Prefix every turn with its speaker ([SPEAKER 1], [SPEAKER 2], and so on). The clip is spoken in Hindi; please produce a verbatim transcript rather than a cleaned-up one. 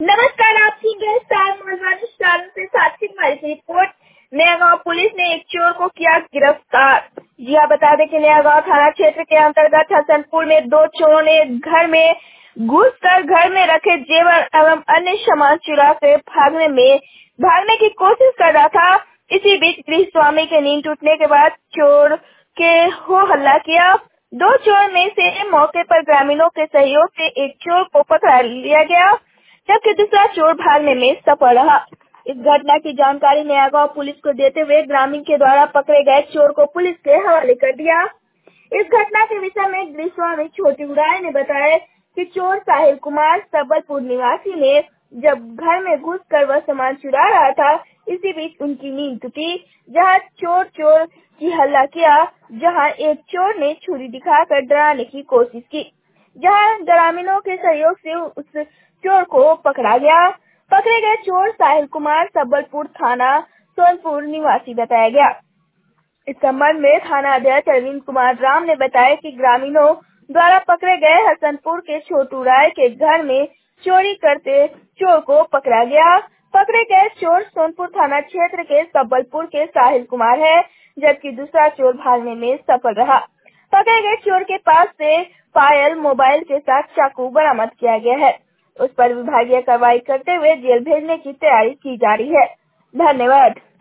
[SPEAKER 1] नमस्कार, आप सुन रहे स्टार मधुबनी स्टारों से साक्षी कुमारी की रिपोर्ट। नया गांव पुलिस ने एक चोर को किया गिरफ्तार। जी हाँ, बता दें कि नया गांव थाना क्षेत्र के अंतर्गत हसनपुर में दो चोरों ने घर में घुसकर घर में रखे जेवर एवं अन्य सामान चुरा कर भागने में भागने की कोशिश कर रहा था। इसी बीच गृह स्वामी के नींद टूटने के बाद चोर के हो हल्ला किया। दो चोर में से मौके पर ग्रामीणों के सहयोग से एक चोर को पकड़ा लिया गया, जबकि दूसरा चोर भागने में सफल रहा। इस घटना की जानकारी नया गांव पुलिस को देते हुए ग्रामीण के द्वारा पकड़े गए चोर को पुलिस के हवाले कर दिया। इस घटना के विषय में गृह स्वामी छोटी उड़ाई ने बताया कि चोर साहिल कुमार सबलपुर निवासी ने जब घर में घुसकर वह सामान चुरा रहा था, इसी बीच उनकी नींद टूटी। जहां चोर चोर की हल्ला किया, जहां एक चोर ने छुरी दिखाकर डराने की कोशिश की, जहां ग्रामीणों के सहयोग से उस चोर को पकड़ा गया। पकड़े गए चोर साहिल कुमार सबलपुर थाना सोनपुर निवासी बताया गया। इस संबंध में थाना अध्यक्ष अरविंद कुमार राम ने बताया कि ग्रामीणों द्वारा पकड़े गए हसनपुर के छोटू राय के घर में चोरी करते चोर को पकड़ा गया। पकड़े गए चोर सोनपुर थाना क्षेत्र के सबलपुर के साहिल कुमार है, जबकि दूसरा चोर भागने में सफल रहा। पकड़े गए चोर के पास से पायल मोबाइल के साथ चाकू बरामद किया गया है। उस पर विभागीय कार्रवाई करते हुए जेल भेजने की तैयारी की जा रही है। धन्यवाद।